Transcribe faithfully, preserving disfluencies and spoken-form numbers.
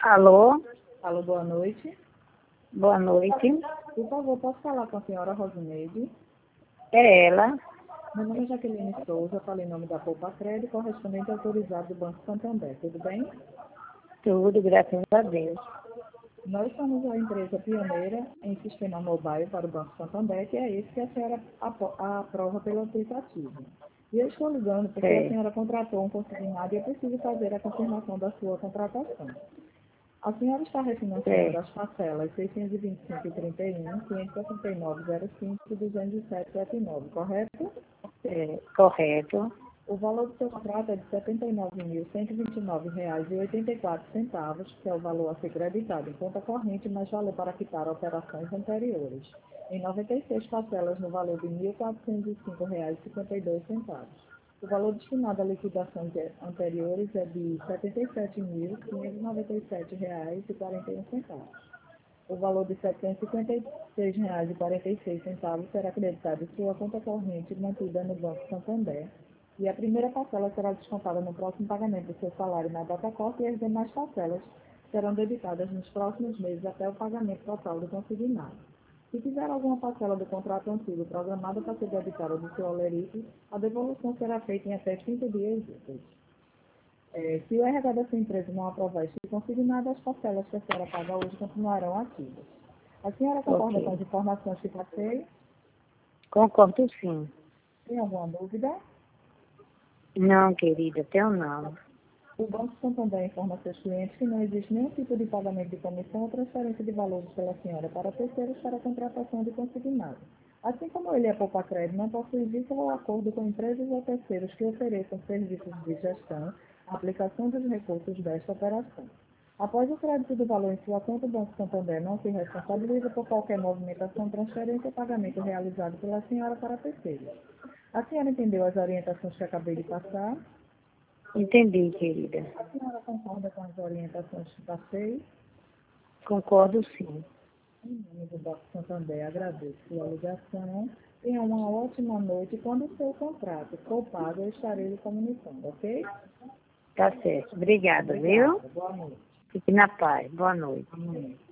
Alô, Alô, boa noite. boa noite. Por favor, posso falar com a senhora Rosineide? É ela. Meu nome é Jaqueline Souza, falo em nome da Poupa Crédito, correspondente autorizado do Banco Santander. Tudo bem? Tudo, graças a Deus. Nós somos a empresa pioneira em sistema mobile para o Banco Santander, que é esse que a senhora apo- aprova pelo aplicativo. E eu estou ligando porque a É, senhora contratou um consignado e eu preciso fazer a confirmação da sua contratação. A senhora está refinanciando é, as parcelas seiscentos e vinte e cinco e trinta e um, quinhentos e sessenta e nove, zero cinco e duzentos e sete, setenta e nove, correto? é, correto. O valor do seu contrato é de setenta e nove mil, cento e vinte e nove reais e oitenta e quatro centavos, que é o valor a ser creditado em conta corrente, mais valor para quitar operações anteriores, em noventa e seis parcelas no valor de mil quatrocentos e cinco reais e cinquenta e dois centavos. O valor destinado a liquidações anteriores é de setenta e sete mil, quinhentos e noventa e sete reais e quarenta e um centavos. O valor de setecentos e cinquenta e seis reais e quarenta e seis centavos será creditado em sua conta corrente mantida no Banco Santander. E a primeira parcela será descontada no próximo pagamento do seu salário na data corte e as demais parcelas serão debitadas nos próximos meses até o pagamento total do consignado. Se tiver alguma parcela do contrato antigo programada para ser debitada do seu alerite, a devolução será feita em até trinta dias úteis. É, se o R H da sua empresa não aprovar este consignado, as parcelas que a senhora paga hoje continuarão ativas. A senhora concorda com Ok. as informações que passei? Concordo sim. Tem alguma dúvida? Não, querida, teu não. O Banco Santander informa a seus clientes que não existe nenhum tipo de pagamento de comissão ou transferência de valores pela senhora para terceiros para a contratação de consignado. Assim como ele é poupa crédito, não possui vínculo ou acordo com empresas ou terceiros que ofereçam serviços de gestão, aplicação dos recursos desta operação. Após o crédito do valor em sua conta, o Banco Santander não se responsabiliza por qualquer movimentação, transferência ou pagamento realizado pela senhora para terceiros. A senhora entendeu as orientações que acabei de passar? Entendi, querida. A senhora concorda com as orientações que passei? Concordo sim. Em nome do Banco Santander, agradeço sua ligação. Tenha uma ótima noite. Quando o seu contrato for pago, eu estarei lhe comunicando, ok? Tá certo. Obrigada, viu? Obrigada. Boa noite. Fique na paz. Boa noite. Amém.